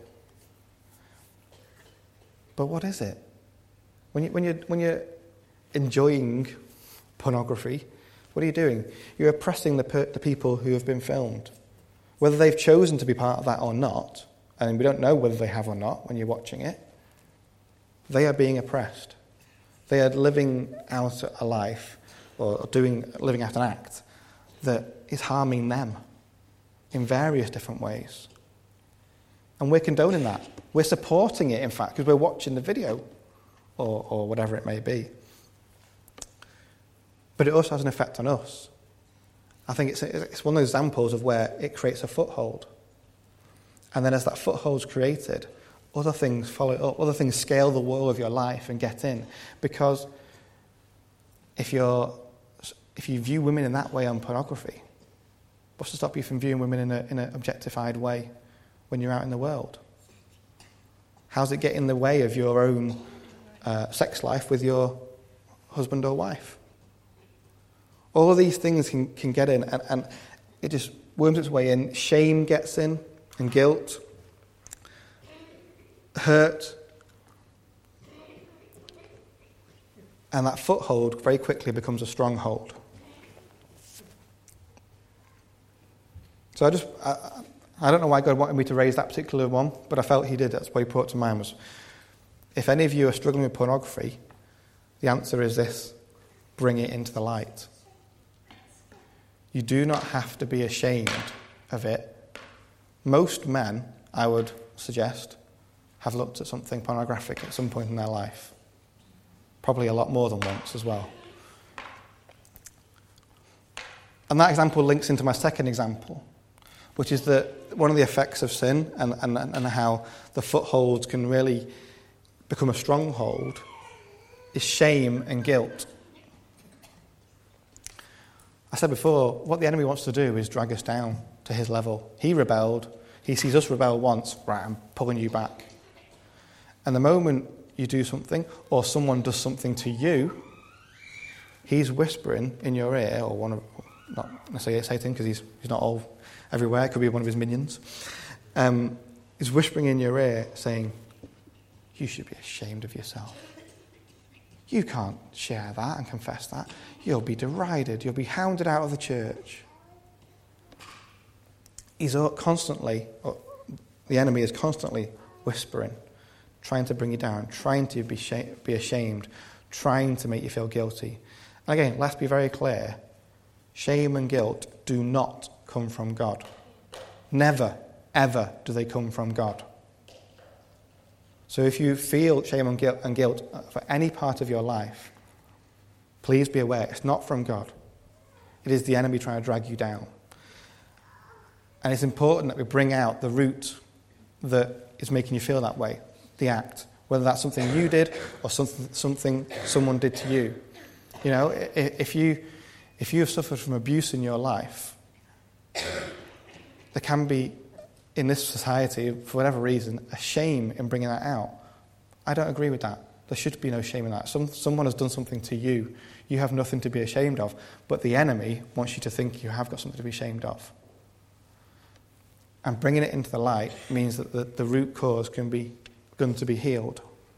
But what is it? When you're enjoying pornography, what are you doing? You're oppressing the people who have been filmed. Whether they've chosen to be part of that or not, and we don't know whether they have or not when you're watching it, they are being oppressed. They are living out a life or living out an act that is harming them in various different ways. And we're condoning that. We're supporting it, in fact, because we're watching the video or whatever it may be. But it also has an effect on us. I think it's one of those examples of where it creates a foothold. And then as that foothold's created, other things follow up, other things scale the wall of your life and get in. Because if you view women in that way on pornography, what's to stop you from viewing women in an objectified way when you're out in the world? How's it get in the way of your own sex life with your husband or wife? All of these things can get in, and it just worms its way in. Shame gets in, and guilt, hurt, and that foothold very quickly becomes a stronghold. So I don't know why God wanted me to raise that particular one, but I felt he did. That's what he brought to mind was, if any of you are struggling with pornography, the answer is this: bring it into the light. You do not have to be ashamed of it. Most men, I would suggest, have looked at something pornographic at some point in their life. Probably a lot more than once as well. And that example links into my second example, which is that one of the effects of sin and how the footholds can really become a stronghold is shame and guilt. I said before, what the enemy wants to do is drag us down to his level. He rebelled. He sees us rebel once. Right, I'm pulling you back. And the moment you do something or someone does something to you, he's whispering in your ear, or not necessarily Satan, because he's not all everywhere. It could be one of his minions. He's whispering in your ear saying, you should be ashamed of yourself. You can't share that and confess that. You'll be derided. You'll be hounded out of the church. The enemy is constantly whispering, trying to bring you down, trying to be ashamed, trying to make you feel guilty. And again, let's be very clear. Shame and guilt do not come from God. Never, ever do they come from God. So if you feel shame and guilt for any part of your life, please be aware it's not from God. It is the enemy trying to drag you down. And it's important that we bring out the root that is making you feel that way, the act, whether that's something you did or something someone did to you. You know, if you have suffered from abuse in your life, there can be, in this society, for whatever reason, a shame in bringing that out. I don't agree with that. There should be no shame in that. Someone has done something to you. You have nothing to be ashamed of. But the enemy wants you to think you have got something to be ashamed of. And bringing it into the light means that the root cause can be going to be healed.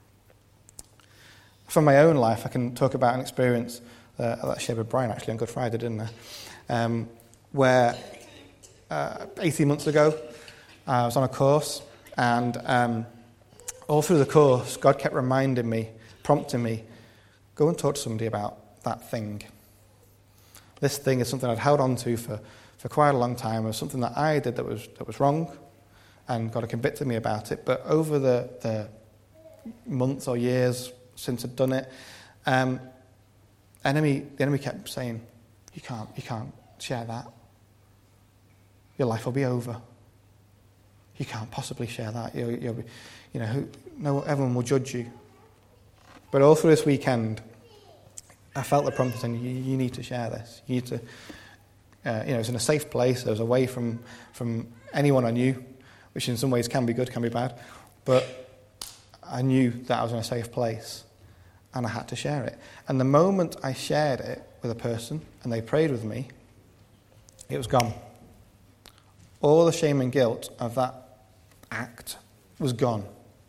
From my own life, I can talk about an experience that I shared with Brian actually on Good Friday, didn't I? Where 18 months ago, I was on a course, and all through the course, God kept reminding me, prompting me, go and talk to somebody about that thing. This thing is something I'd held on to for quite a long time. It was something that I did that was wrong, and God had convicted me about it. But over the months or years since I'd done it, the enemy kept saying, you can't share that. Your life will be over. You can't possibly share that. Everyone will judge you. But all through this weekend, I felt the prompting saying, you need to share this. You need to, it's in a safe place. It was away from anyone I knew, which in some ways can be good, can be bad. But I knew that I was in a safe place, and I had to share it. And the moment I shared it with a person, and they prayed with me, it was gone. All the shame and guilt of that act was gone.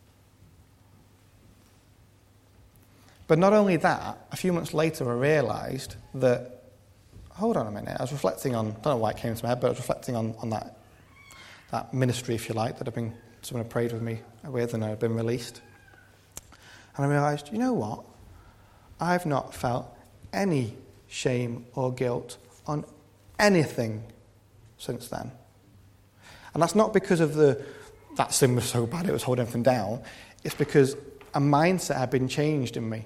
But not only that, a few months later I realised that, hold on a minute, I was reflecting on, I don't know why it came to my head, but I was reflecting on that ministry, if you like, that someone had prayed with me with and had been released. And I realised, you know what? I've not felt any shame or guilt on anything since then. And that's not because of that sin was so bad it was holding everything down. It's because a mindset had been changed in me.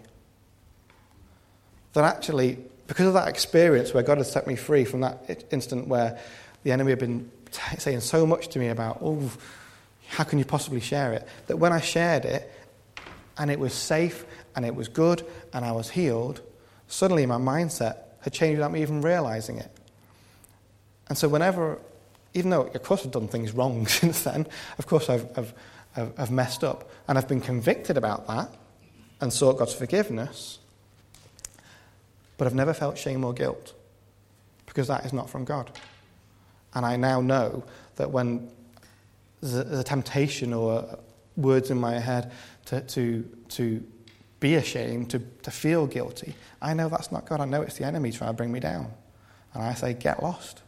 That actually, because of that experience where God had set me free from that instant where the enemy had been saying so much to me about, how can you possibly share it? That when I shared it, and it was safe, and it was good, and I was healed, suddenly my mindset had changed without me even realising it. And so whenever, even though, of course, I've done things wrong since then, of course I've messed up, and I've been convicted about that, and sought God's forgiveness, but I've never felt shame or guilt, because that is not from God. And I now know that when there's a temptation or words in my head to be ashamed, to feel guilty, I know that's not God. I know it's the enemy trying to bring me down. And I say, get lost.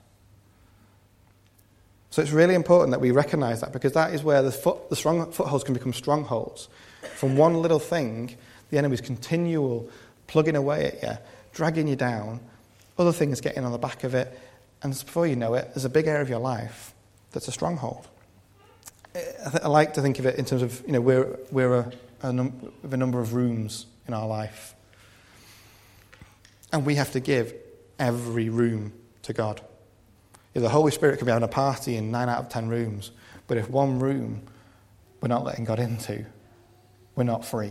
So it's really important that we recognise that, because that is where the strong footholds can become strongholds. From one little thing, the enemy's continual plugging away at you, dragging you down, other things getting on the back of it, and before you know it, there's a big area of your life that's a stronghold. I like to think of it in terms of, we're a number of rooms in our life. And we have to give every room to God. The Holy Spirit can be having a party in 9 out of 10 rooms, but if one room we're not letting God into, we're not free.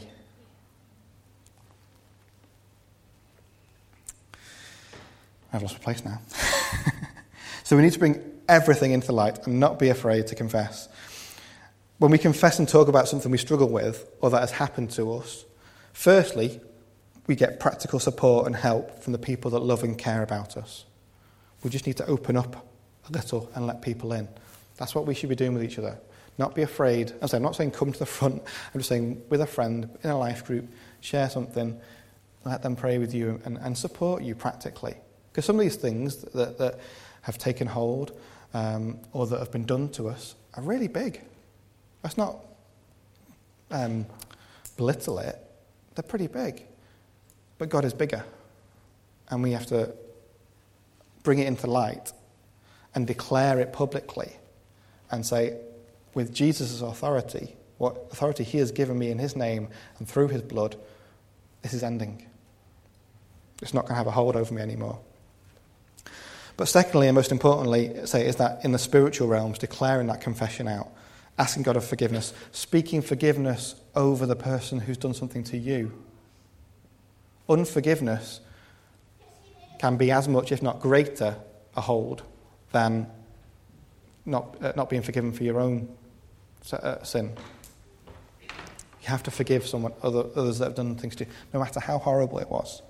I've lost my place now. So we need to bring everything into the light and not be afraid to confess. When we confess and talk about something we struggle with or that has happened to us, firstly, we get practical support and help from the people that love and care about us. We just need to open up a little and let people in. That's what we should be doing with each other. Not be afraid. I'm not saying come to the front. I'm just saying with a friend, in a life group, share something, let them pray with you and support you practically. Because some of these things that have taken hold or that have been done to us are really big. Let's not belittle it. They're pretty big. But God is bigger. And we have to bring it into light and declare it publicly and say, with Jesus' authority, what authority he has given me in his name and through his blood, this is ending. It's not going to have a hold over me anymore. But secondly, and most importantly, is that in the spiritual realms, declaring that confession out, asking God of forgiveness, speaking forgiveness over the person who's done something to you. Unforgiveness can be as much, if not greater, a hold than not being forgiven for your own sin. You have to forgive others that have done things to you, no matter how horrible it was.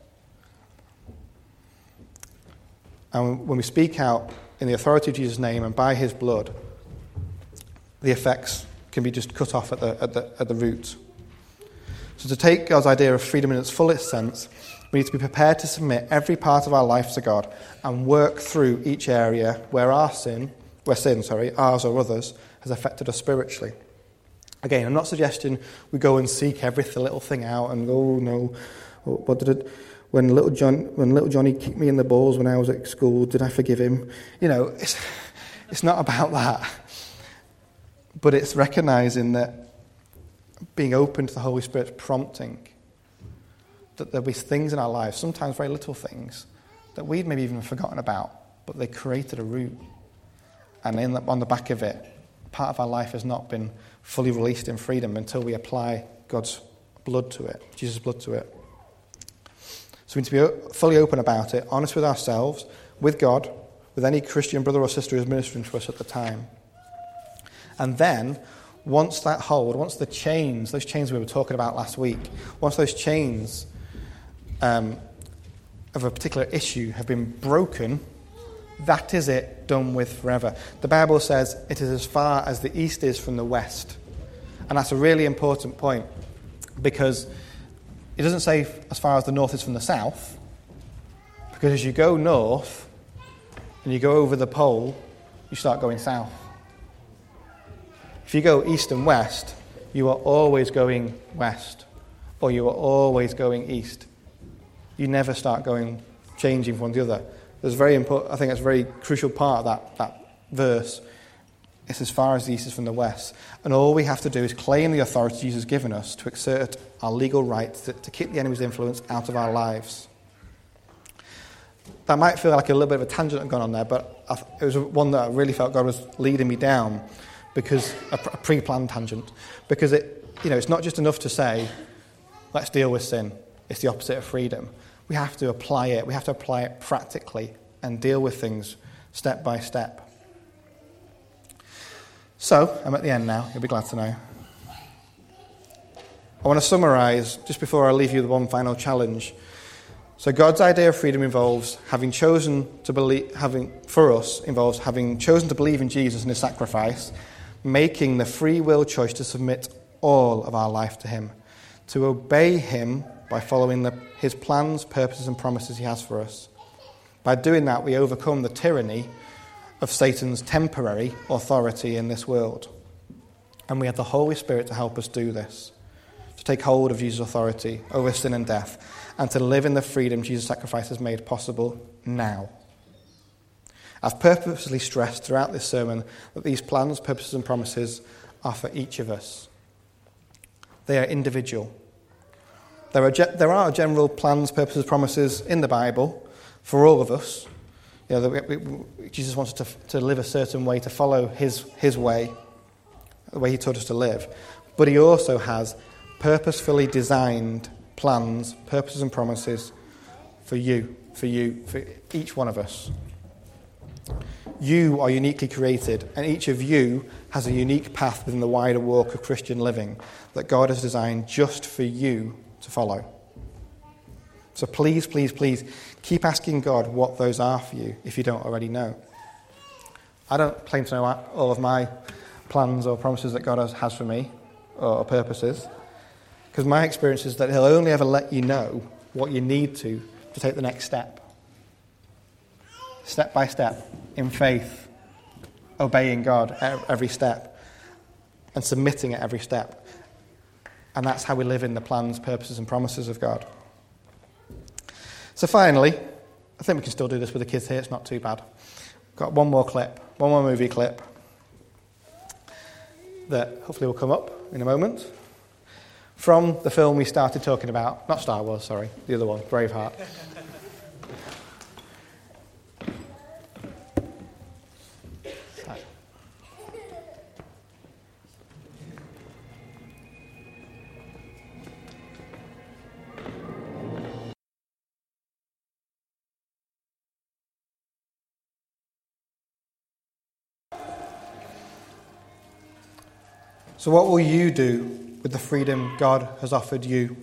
And when we speak out in the authority of Jesus' name and by his blood, the effects can be just cut off at the root. So to take God's idea of freedom in its fullest sense, we need to be prepared to submit every part of our life to God and work through each area where sin, ours or others, has affected us spiritually. Again, I'm not suggesting we go and seek every little thing out and go, oh no, what did it? When little Johnny kicked me in the balls when I was at school, did I forgive him? It's not about that. But it's recognizing that being open to the Holy Spirit's prompting, that there'll be things in our lives, sometimes very little things, that we'd maybe even forgotten about, but they created a root. And on the back of it, part of our life has not been fully released in freedom until we apply God's blood to it, Jesus' blood to it. So we need to be fully open about it, honest with ourselves, with God, with any Christian brother or sister who's ministering to us at the time. And then, once that hold, once the chains, those chains we were talking about last week, once those chains of a particular issue have been broken, that is it, done with forever. The Bible says it is as far as the east is from the west. And that's a really important point, because it doesn't say as far as the north is from the south, because as you go north and you go over the pole, you start going south. If you go east and west, you are always going west, or you are always going east. You never start changing from one to the other. There's very important. I think that's a very crucial part of that verse. It's as far as the east is from the west. And all we have to do is claim the authority Jesus has given us to exert our legal right to keep the enemy's influence out of our lives. That might feel like a little bit of a tangent I've gone on there, but it was one that I really felt God was leading me down, because a pre-planned tangent. Because it's not just enough to say, let's deal with sin. It's the opposite of freedom. We have to apply it. We have to apply it practically and deal with things step by step. So, I'm at the end now. You'll be glad to know. I want to summarize, just before I leave you with one final challenge. So God's idea of freedom involves having chosen to believe in Jesus and his sacrifice, making the free will choice to submit all of our life to him, to obey him by following his plans, purposes, and promises he has for us. By doing that, we overcome the tyranny of Satan's temporary authority in this world. And we have the Holy Spirit to help us do this, to take hold of Jesus' authority over sin and death, and to live in the freedom Jesus' sacrifice has made possible now. I've purposely stressed throughout this sermon that these plans, purposes, and promises are for each of us. They are individual. There are general plans, purposes, promises in the Bible for all of us. Jesus wants us to live a certain way, to follow his way, the way he taught us to live. But he also has purposefully designed plans, purposes, and promises for for each one of us. You are uniquely created, and each of you has a unique path within the wider walk of Christian living that God has designed just for you to follow. So please, please, please keep asking God what those are for you if you don't already know. I don't claim to know all of my plans or promises that God has for me or purposes, because my experience is that he'll only ever let you know what you need to take the next step. Step by step, in faith, obeying God at every step and submitting at every step. And that's how we live in the plans, purposes, and promises of God. So finally, I think we can still do this with the kids here. It's not too bad. Got one more movie clip that hopefully will come up in a moment. From the film we started talking about, not Star Wars, sorry, the other one, Braveheart. So what will you do with the freedom God has offered you?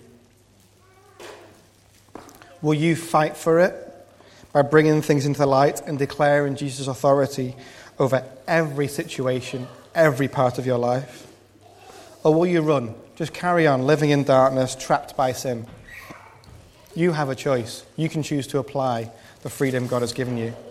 Will you fight for it by bringing things into the light and declaring Jesus' authority over every situation, every part of your life? Or will you run, just carry on living in darkness, trapped by sin? You have a choice. You can choose to apply the freedom God has given you.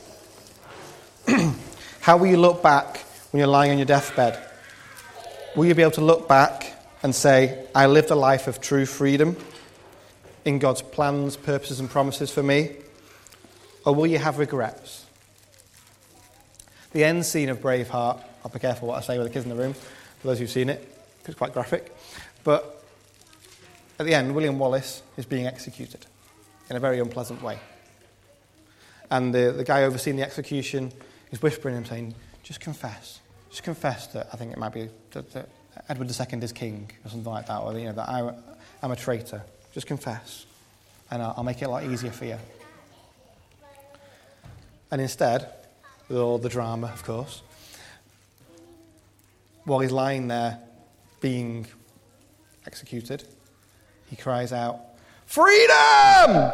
How will you look back when you're lying on your deathbed? Will you be able to look back and say, I lived a life of true freedom in God's plans, purposes, and promises for me? Or will you have regrets? The end scene of Braveheart I'll be careful what I say with the kids in the room, for those who've seen it, because it's quite graphic. But at the end, William Wallace is being executed in a very unpleasant way. And the guy overseeing the execution is whispering him, saying, just confess that I think it might be that Edward II is king, or something like that, or that I'm a traitor. Just confess, and I'll make it a lot easier for you. And instead, with all the drama, of course, while he's lying there being executed, he cries out, "Freedom!"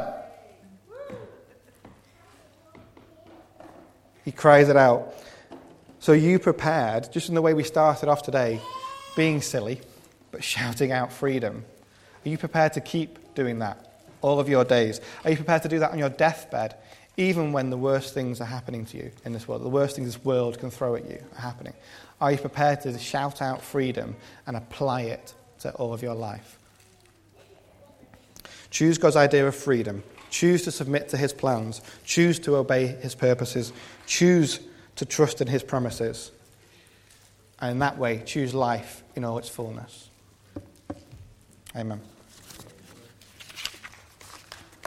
He cries it out. So you prepared, just in the way we started off today, being silly, but shouting out freedom. Are you prepared to keep doing that all of your days? Are you prepared to do that on your deathbed, even when the worst things are happening to you in this world? The worst things this world can throw at you are happening. Are you prepared to shout out freedom and apply it to all of your life? Choose God's idea of freedom. Choose to submit to his plans. Choose to obey his purposes. Choose to trust in his promises. And in that way, choose life in all its fullness. Amen.